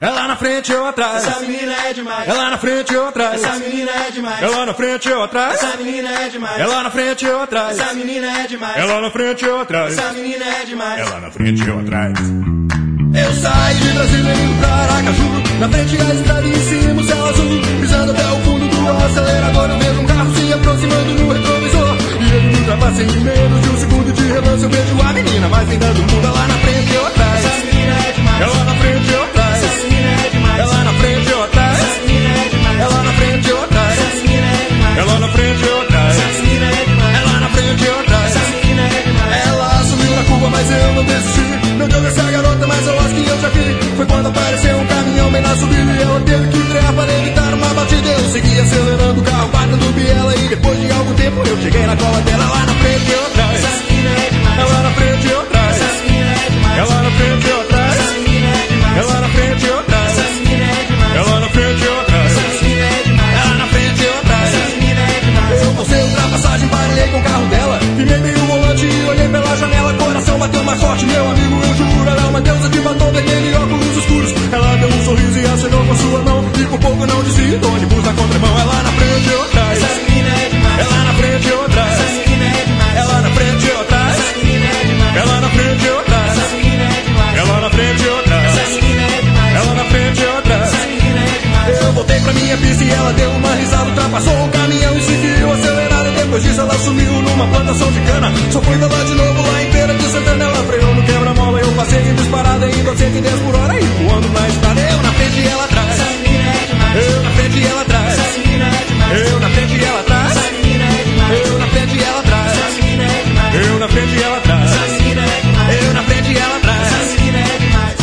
Ela na frente ou atrás. Essa menina é demais. Ela na frente ou atrás. Essa menina é demais. Ela na frente ou atrás. Essa menina é demais. Ela na frente ou atrás. Essa menina é demais. Ela na frente ou atrás. Essa menina é demais. Ela na frente ou atrás. Eu saí de Brasília indo pra Aracaju. Na frente a estrada e em cima o céu azul. Pisando até o fundo do acelerador, eu vejo um carro se aproximando no retrovisor. E ele me ultrapassa em menos de um segundo de relance. Eu vejo a menina mais linda do mundo. Ela na frente ou atrás. Essa menina é demais. Ela na frente ou atrás. Essa menina é demais. Ela na frente ou atrás. Essa menina é demais. Ela na frente ou atrás. Essa menina é demais. Ela na frente ou atrás. Essa menina é demais. Ela na frente ou atrás. Essa menina é demais. Ela subiu na curva, mas eu não desisti. Meu Deus, essa garota, mas eu acho que eu já vi. Foi quando apareceu um caminhão bem na subida e ela teve que frear para evitar uma batida. Eu segui acelerando o carro, batendo biela e depois de algum tempo eu cheguei na cola dela. Lá na frente ou atrás. Essa menina é demais. Ela na frente ou atrás. Essa menina é demais. Ela na frente ou atrás. Essa menina é demais. Ela na frente ou atrás. Essa menina é demais. Ela na frente ou atrás. Essa menina é demais. Ela na frente ou atrás. Essa menina é demais. Eu passei ultrapassagem, parei com o carro dela. Firmei meio o volante e olhei pela janela. Coração bateu mais forte, meu amigo, eu juro. Ela é uma deusa de batom vermelho e óculos escuros. Ela deu um sorriso e acenou com a sua mão. E por pouco não desvia do ônibus na contramão. Ela na frente ou atrás. Essa menina é demais. Ela na frente ou atrás. Essa menina é demais. Ela na frente ou atrás. Essa menina é demais. Ela na frente ou atrás. Essa menina é demais. Ela na frente ou atrás. Essa menina é demais. Ela na frente ou atrás. Essa menina é demais. Eu voltei pra minha pista e ela deu uma risada. Ultrapassou o caminhão e seguiu acelerada. Depois disso ela sumiu numa plantação de cana. Só fui ver lá de novo lá em Feira de Santana. Ela freou no quebra-mola. Eu passei em disparada indo a 110 por hora. E voando na estrada. Eu na frente e ela atrás. Essa menina é demais. Eu na frente e ela atrás. Essa menina é demais. Eu na frente e ela atrás. Essa menina é demais. Eu na frente e ela atrás. Essa menina é demais. Eu na frente e ela atrás. Essa menina é demais. Eu na frente e ela atrás. Essa menina é demais.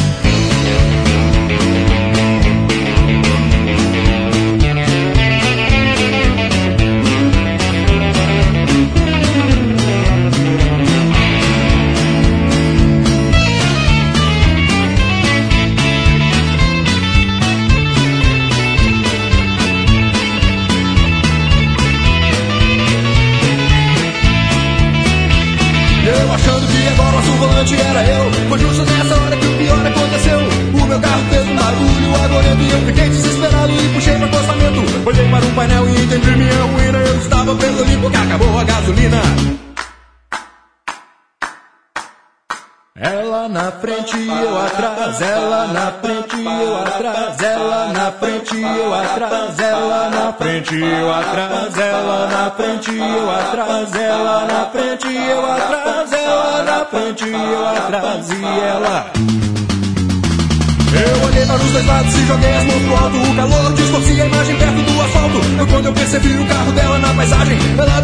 Eu achando que agora o nosso volante era eu. Foi justo nessa hora que o pior aconteceu. O meu carro fez um barulho agorento e eu fiquei desesperado e puxei pro acostamento. Olhei para um painel e entendi minha ruína. Eu estava preso ali porque acabou a gasolina. Ela na frente e eu atrás, ela na frente e eu atrás, ela na frente e eu atrás, ela na frente e eu atrás, ela na frente e eu atrás, ela na frente e eu atrás, ela na frente e eu atrás e ela. Eu olhei para os dois lados e joguei as mãos pro alto. O calor distorcia a imagem perto do asfalto. Foi quando eu percebi o carro dela na paisagem. Ela